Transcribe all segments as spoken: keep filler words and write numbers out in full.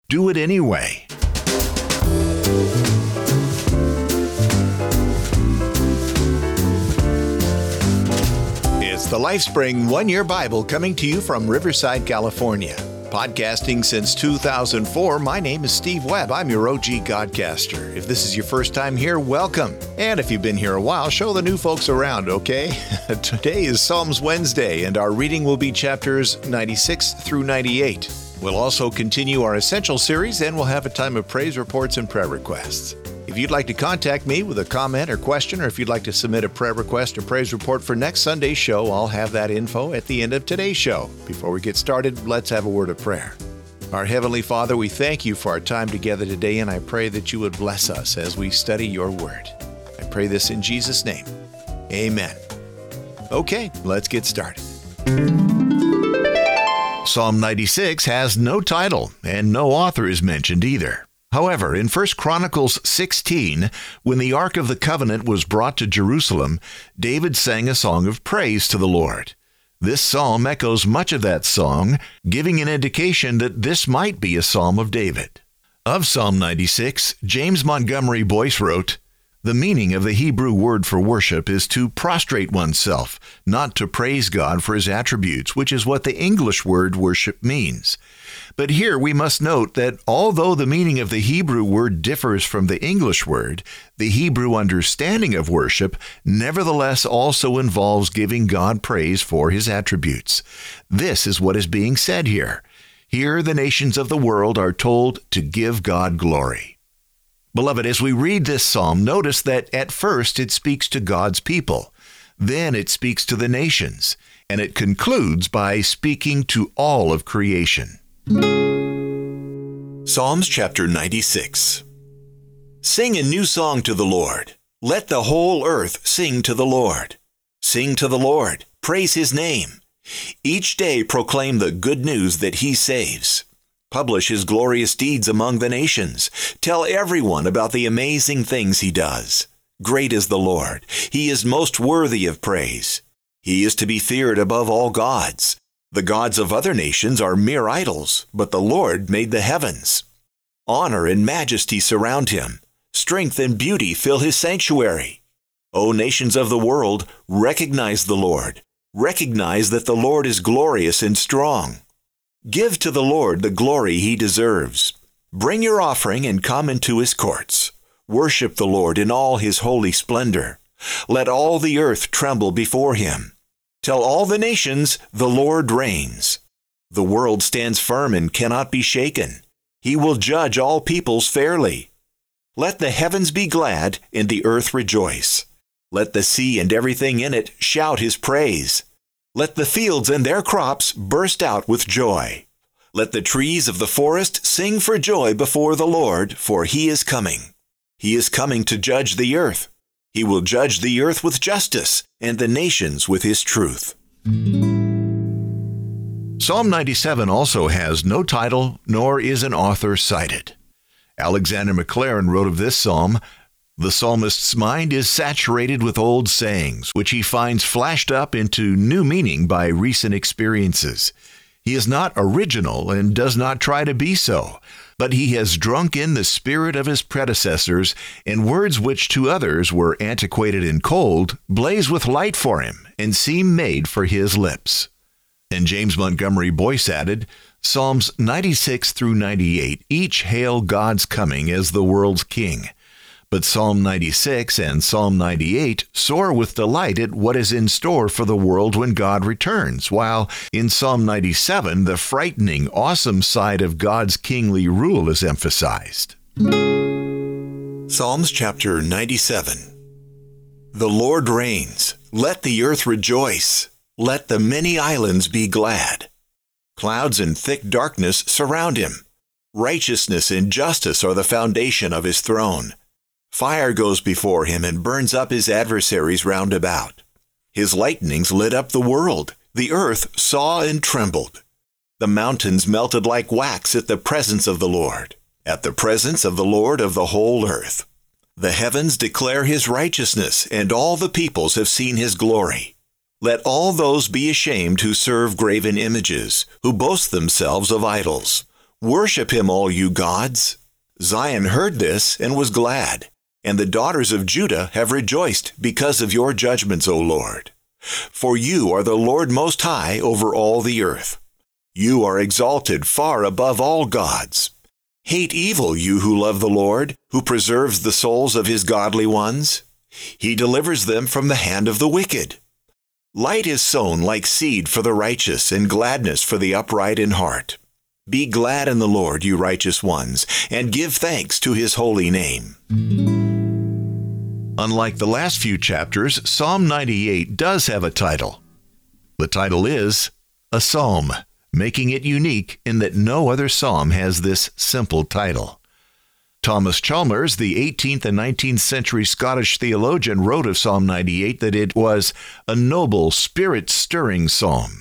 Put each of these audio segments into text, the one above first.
do it anyway. It's the LifeSpring One-Year Bible coming to you from Riverside, California. Podcasting since two thousand four, my name is Steve Webb. I'm your O G Godcaster. If this is your first time here, welcome. And if you've been here a while, show the new folks around, okay? Today is Psalms Wednesday, and our reading will be chapters ninety-six through ninety-eight. We'll also continue our Essential series, and we'll have a time of praise reports and prayer requests. If you'd like to contact me with a comment or question, or if you'd like to submit a prayer request or praise report for next Sunday's show, I'll have that info at the end of today's show. Before we get started, let's have a word of prayer. Our Heavenly Father, we thank you for our time together today, and I pray that you would bless us as we study your word. I pray this in Jesus' name. Amen. Okay, let's get started. Psalm ninety-six has no title, and no author is mentioned either. However, in First Chronicles sixteen, when the Ark of the Covenant was brought to Jerusalem, David sang a song of praise to the Lord. This psalm echoes much of that song, giving an indication that this might be a psalm of David. Of Psalm ninety-six, James Montgomery Boyce wrote, "The meaning of the Hebrew word for worship is to prostrate oneself, not to praise God for his attributes, which is what the English word worship means. But here we must note that although the meaning of the Hebrew word differs from the English word, the Hebrew understanding of worship nevertheless also involves giving God praise for his attributes. This is what is being said here. Here the nations of the world are told to give God glory." Beloved, as we read this psalm, notice that at first it speaks to God's people. Then it speaks to the nations, and it concludes by speaking to all of creation. Psalms chapter ninety-six. Sing a new song to the Lord. Let the whole earth sing to the Lord. Sing to the Lord. Praise his name. Each day proclaim the good news that he saves. Publish his glorious deeds among the nations. Tell everyone about the amazing things he does. Great is the Lord. He is most worthy of praise. He is to be feared above all gods. The gods of other nations are mere idols, but the Lord made the heavens. Honor and majesty surround him. Strength and beauty fill his sanctuary. O nations of the world, recognize the Lord. Recognize that the Lord is glorious and strong. Give to the Lord the glory he deserves. Bring your offering and come into his courts. Worship the Lord in all his holy splendor. Let all the earth tremble before him. Tell all the nations, the Lord reigns. The world stands firm and cannot be shaken. He will judge all peoples fairly. Let the heavens be glad and the earth rejoice. Let the sea and everything in it shout his praise. Let the fields and their crops burst out with joy. Let the trees of the forest sing for joy before the Lord, for he is coming. He is coming to judge the earth. He will judge the earth with justice and the nations with his truth. Psalm ninety-seven also has no title, nor is an author cited. Alexander Maclaren wrote of this psalm, "The psalmist's mind is saturated with old sayings, which he finds flashed up into new meaning by recent experiences. He is not original and does not try to be so, but he has drunk in the spirit of his predecessors, and words which to others were antiquated and cold blaze with light for him and seem made for his lips." And James Montgomery Boyce added, Psalms ninety-six through ninety-eight each hail God's coming as the world's king. But Psalm ninety-six and Psalm ninety-eight soar with delight at what is in store for the world when God returns, while in Psalm ninety-seven, the frightening, awesome side of God's kingly rule is emphasized. Psalms chapter ninety-seven. The Lord reigns. Let the earth rejoice. Let the many islands be glad. Clouds and thick darkness surround him. Righteousness and justice are the foundation of his throne. Fire goes before him and burns up his adversaries round about. His lightnings lit up the world. The earth saw and trembled. The mountains melted like wax at the presence of the Lord, at the presence of the Lord of the whole earth. The heavens declare his righteousness, and all the peoples have seen his glory. Let all those be ashamed who serve graven images, who boast themselves of idols. Worship him, all you gods. Zion heard this and was glad, and the daughters of Judah have rejoiced because of your judgments, O Lord. For you are the Lord Most High over all the earth. You are exalted far above all gods. Hate evil, you who love the Lord, who preserves the souls of his godly ones. He delivers them from the hand of the wicked. Light is sown like seed for the righteous, and gladness for the upright in heart. Be glad in the Lord, you righteous ones, and give thanks to his holy name. Unlike the last few chapters, Psalm ninety-eight does have a title. The title is A Psalm, making it unique in that no other psalm has this simple title. Thomas Chalmers, the eighteenth and nineteenth century Scottish theologian, wrote of Psalm ninety-eight that it was a noble, spirit-stirring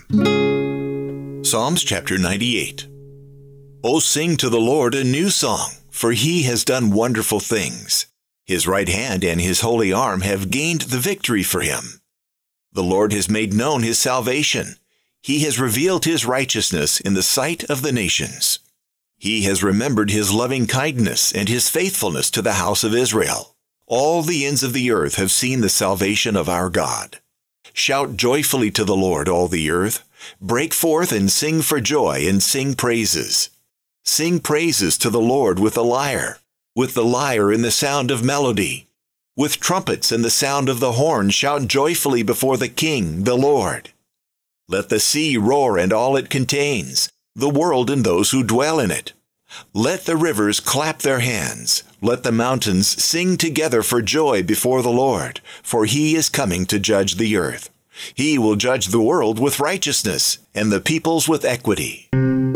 psalm. Psalms chapter ninety-eight. O sing to the Lord a new song, for he has done wonderful things. His right hand and his holy arm have gained the victory for him. The Lord has made known his salvation. He has revealed his righteousness in the sight of the nations. He has remembered his loving kindness and his faithfulness to the house of Israel. All the ends of the earth have seen the salvation of our God. Shout joyfully to the Lord, all the earth. Break forth and sing for joy and sing praises. Sing praises to the Lord with the lyre, with the lyre in the sound of melody. With trumpets and the sound of the horn, shout joyfully before the King, the Lord. Let the sea roar and all it contains, the world and those who dwell in it. Let the rivers clap their hands. Let the mountains sing together for joy before the Lord, for he is coming to judge the earth. He will judge the world with righteousness and the peoples with equity.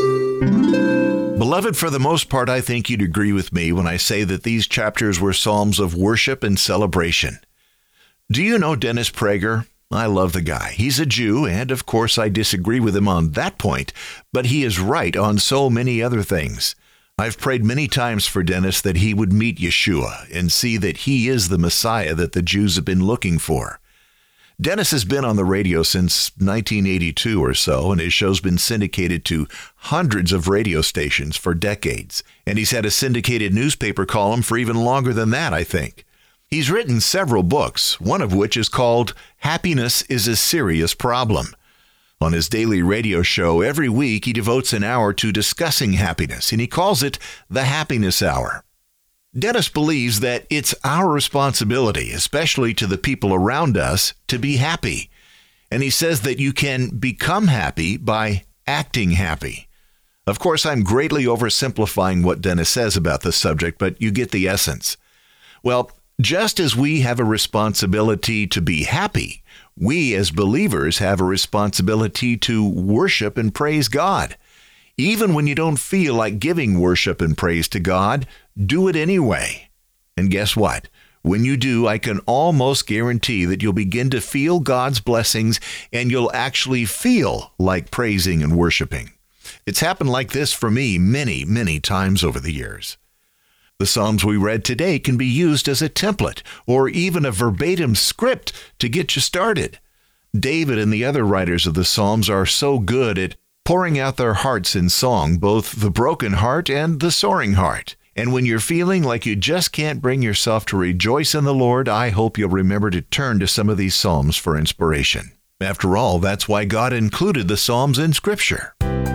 Beloved, for the most part, I think you'd agree with me when I say that these chapters were psalms of worship and celebration. Do you know Dennis Prager? I love the guy. He's a Jew, and of course I disagree with him on that point, but he is right on so many other things. I've prayed many times for Dennis that he would meet Yeshua and see that he is the Messiah that the Jews have been looking for. Dennis has been on the radio since nineteen eighty-two or so, and his show's been syndicated to hundreds of radio stations for decades. And he's had a syndicated newspaper column for even longer than that, I think. He's written several books, one of which is called Happiness is a Serious Problem. On his daily radio show, every week he devotes an hour to discussing happiness, and he calls it the Happiness Hour. Dennis believes that it's our responsibility, especially to the people around us, to be happy. And he says that you can become happy by acting happy. Of course, I'm greatly oversimplifying what Dennis says about this subject, but you get the essence. Well, just as we have a responsibility to be happy, we as believers have a responsibility to worship and praise God. Even when you don't feel like giving worship and praise to God, do it anyway. And guess what? When you do, I can almost guarantee that you'll begin to feel God's blessings and you'll actually feel like praising and worshiping. It's happened like this for me many, many times over the years. The Psalms we read today can be used as a template or even a verbatim script to get you started. David and the other writers of the Psalms are so good at pouring out their hearts in song, both the broken heart and the soaring heart. And when you're feeling like you just can't bring yourself to rejoice in the Lord, I hope you'll remember to turn to some of these Psalms for inspiration. After all, that's why God included the Psalms in Scripture.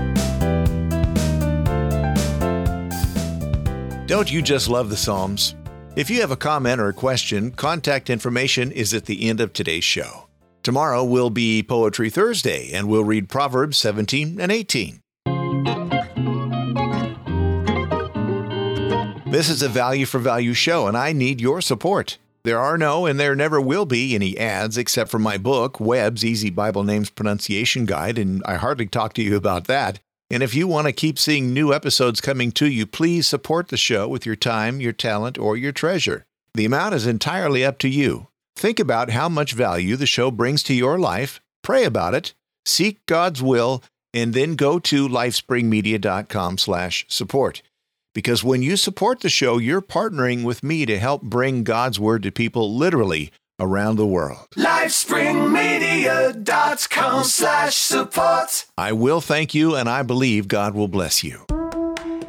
Don't you just love the Psalms? If you have a comment or a question, contact information is at the end of today's show. Tomorrow will be Poetry Thursday, and we'll read Proverbs seventeen and eighteen. This is a value for value show, and I need your support. There are no, and there never will be, any ads except for my book, Webb's Easy Bible Names Pronunciation Guide, and I hardly talk to you about that. And if you want to keep seeing new episodes coming to you, please support the show with your time, your talent, or your treasure. The amount is entirely up to you. Think about how much value the show brings to your life, pray about it, seek God's will, and then go to lifespringmedia.com slash support. Because when you support the show, you're partnering with me to help bring God's Word to people literally around the world. lifespringmedia.com slash support. I will thank you, and I believe God will bless you.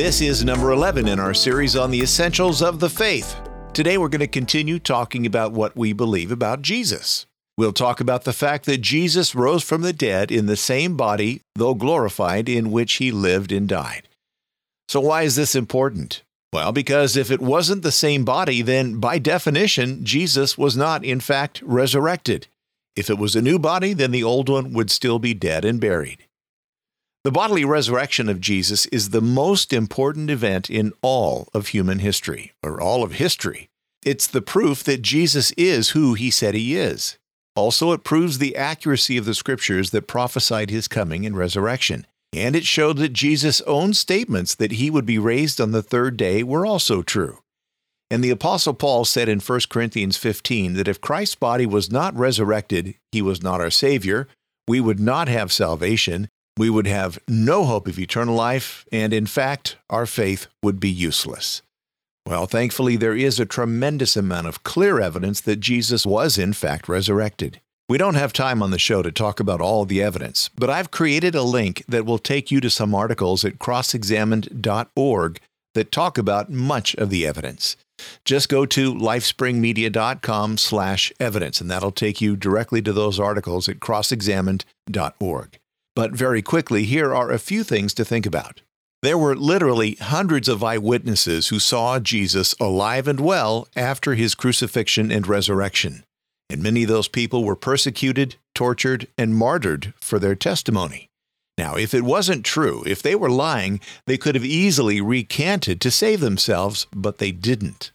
This is number eleven in our series on the essentials of the faith. Today we're going to continue talking about what we believe about Jesus. We'll talk about the fact that Jesus rose from the dead in the same body, though glorified, in which he lived and died. So why is this important? Well, because if it wasn't the same body, then by definition, Jesus was not, in fact, resurrected. If it was a new body, then the old one would still be dead and buried. The bodily resurrection of Jesus is the most important event in all of human history, or all of history. It's the proof that Jesus is who he said he is. Also, it proves the accuracy of the scriptures that prophesied his coming and resurrection. And it showed that Jesus' own statements that he would be raised on the third day were also true. And the Apostle Paul said in First Corinthians fifteen that if Christ's body was not resurrected, he was not our Savior, we would not have salvation, we would have no hope of eternal life, and in fact, our faith would be useless. Well, thankfully, there is a tremendous amount of clear evidence that Jesus was in fact resurrected. We don't have time on the show to talk about all the evidence, but I've created a link that will take you to some articles at cross examined dot org that talk about much of the evidence. Just go to lifespringmedia dot com slash evidence, and that'll take you directly to those articles at cross examined dot org. But very quickly, here are a few things to think about. There were literally hundreds of eyewitnesses who saw Jesus alive and well after his crucifixion and resurrection. And many of those people were persecuted, tortured, and martyred for their testimony. Now, if it wasn't true, if they were lying, they could have easily recanted to save themselves, but they didn't.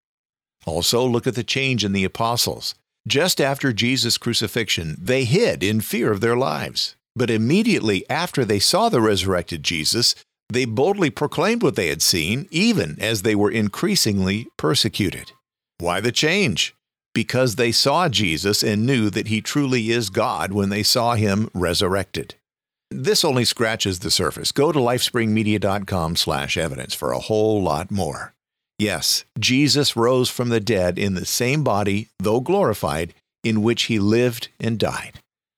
Also, look at the change in the apostles. Just after Jesus' crucifixion, they hid in fear of their lives. But immediately after they saw the resurrected Jesus, they boldly proclaimed what they had seen, even as they were increasingly persecuted. Why the change? Because they saw Jesus and knew that he truly is God when they saw him resurrected. This only scratches the surface. Go to lifespringmedia dot com slash evidence for a whole lot more. Yes, Jesus rose from the dead in the same body, though glorified, in which he lived and died.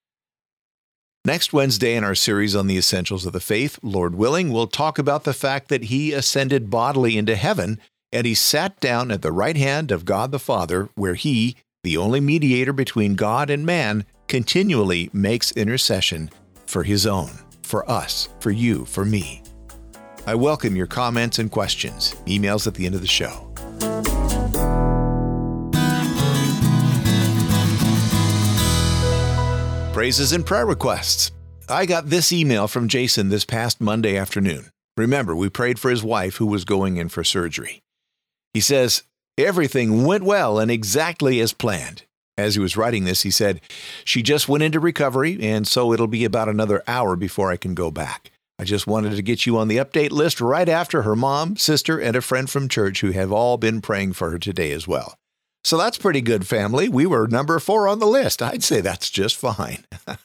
Next Wednesday in our series on the essentials of the faith, Lord willing, we'll talk about the fact that he ascended bodily into heaven and he sat down at the right hand of God the Father, where he, the only mediator between God and man, continually makes intercession for his own, for us, for you, for me. I welcome your comments and questions. Emails at the end of the show. Praises and prayer requests. I got this email from Jason this past Monday afternoon. Remember, we prayed for his wife who was going in for surgery. He says, everything went well and exactly as planned. As he was writing this, he said, she just went into recovery, and so it'll be about another hour before I can go back. I just wanted to get you on the update list right after her mom, sister, and a friend from church who have all been praying for her today as well. So that's pretty good, family. We were number four on the list. I'd say that's just fine.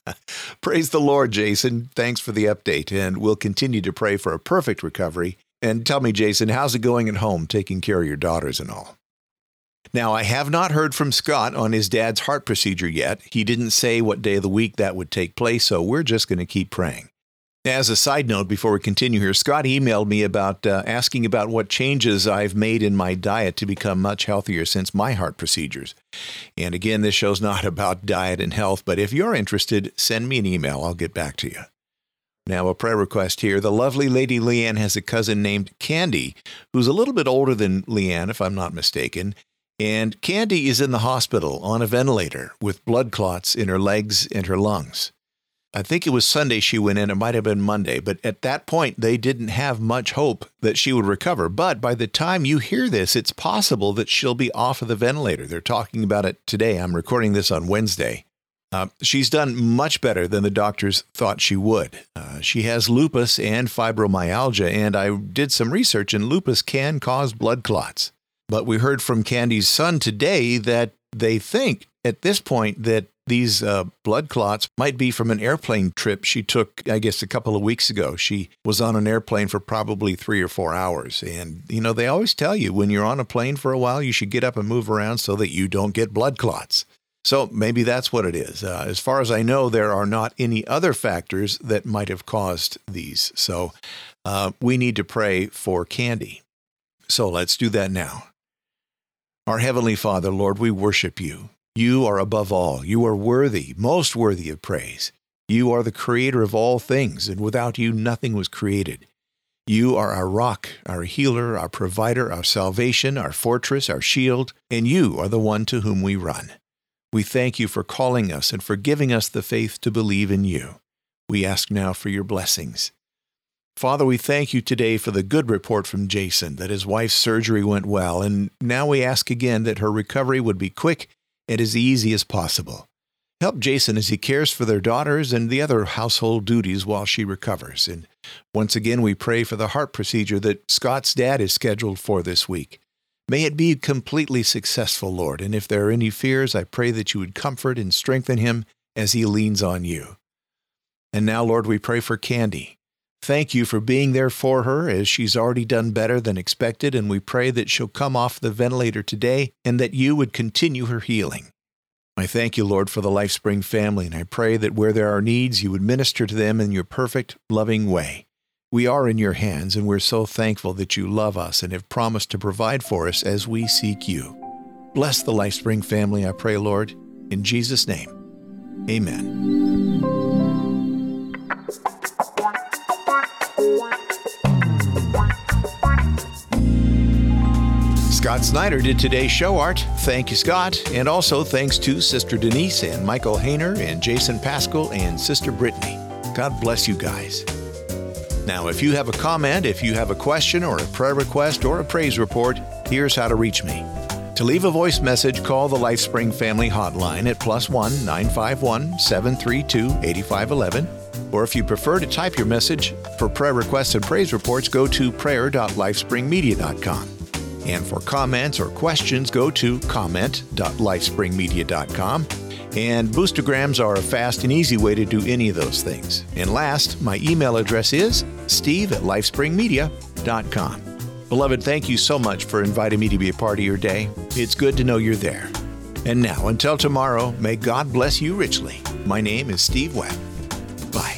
Praise the Lord, Jason. Thanks for the update, and we'll continue to pray for a perfect recovery. And tell me, Jason, how's it going at home, taking care of your daughters and all? Now, I have not heard from Scott on his dad's heart procedure yet. He didn't say what day of the week that would take place, so we're just going to keep praying. As a side note, before we continue here, Scott emailed me about uh, asking about what changes I've made in my diet to become much healthier since my heart procedures. And again, this show's not about diet and health, but if you're interested, send me an email. I'll get back to you. Now, a prayer request here. The lovely Lady Leanne has a cousin named Candy, who's a little bit older than Leanne, if I'm not mistaken. And Candy is in the hospital on a ventilator with blood clots in her legs and her lungs. I think it was Sunday she went in. It might have been Monday. But at that point, they didn't have much hope that she would recover. But by the time you hear this, it's possible that she'll be off of the ventilator. They're talking about it today. I'm recording this on Wednesday. Uh, she's done much better than the doctors thought she would. Uh, she has lupus and fibromyalgia, and I did some research, and lupus can cause blood clots. But we heard from Candy's son today that they think at this point that these uh, blood clots might be from an airplane trip she took, I guess, a couple of weeks ago. She was on an airplane for probably three or four hours. And, you know, they always tell you when you're on a plane for a while, you should get up and move around so that you don't get blood clots. So maybe that's what it is. Uh, as far as I know, there are not any other factors that might have caused these. So uh, we need to pray for Candy. So let's do that now. Our Heavenly Father, Lord, we worship you. You are above all. You are worthy, most worthy of praise. You are the creator of all things, and without you, nothing was created. You are our rock, our healer, our provider, our salvation, our fortress, our shield, and you are the one to whom we run. We thank you for calling us and for giving us the faith to believe in you. We ask now for your blessings. Father, we thank you today for the good report from Jason, that his wife's surgery went well, and now we ask again that her recovery would be quick and as easy as possible. Help Jason as he cares for their daughters and the other household duties while she recovers. And once again, we pray for the heart procedure that Scott's dad is scheduled for this week. May it be completely successful, Lord, and if there are any fears, I pray that you would comfort and strengthen him as he leans on you. And now, Lord, we pray for Candy. Thank you for being there for her as she's already done better than expected, and we pray that she'll come off the ventilator today and that you would continue her healing. I thank you, Lord, for the LifeSpring family, and I pray that where there are needs, you would minister to them in your perfect, loving way. We are in your hands, and we're so thankful that you love us and have promised to provide for us as we seek you. Bless the LifeSpring family, I pray, Lord, in Jesus' name. Amen. Scott Snyder did today's show art. Thank you, Scott. And also thanks to Sister Denise and Michael Hayner and Jason Pascal and Sister Brittany. God bless you guys. Now, if you have a comment, if you have a question or a prayer request or a praise report, here's how to reach me. To leave a voice message, call the LifeSpring Family Hotline at plus one nine five one, seven three two, eight five one one. Or if you prefer to type your message, for prayer requests and praise reports, go to prayer dot lifespring media dot com. And for comments or questions, go to comment dot lifespring media dot com. And boostograms are a fast and easy way to do any of those things. And last, my email address is steve at lifespring media dot com. Beloved, thank you so much for inviting me to be a part of your day. It's good to know you're there. And now, until tomorrow, may God bless you richly. My name is Steve Webb. Bye.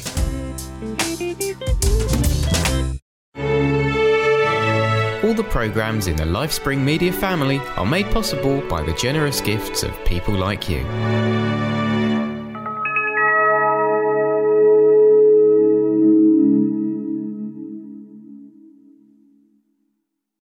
All the programs in the LifeSpring Media family are made possible by the generous gifts of people like you.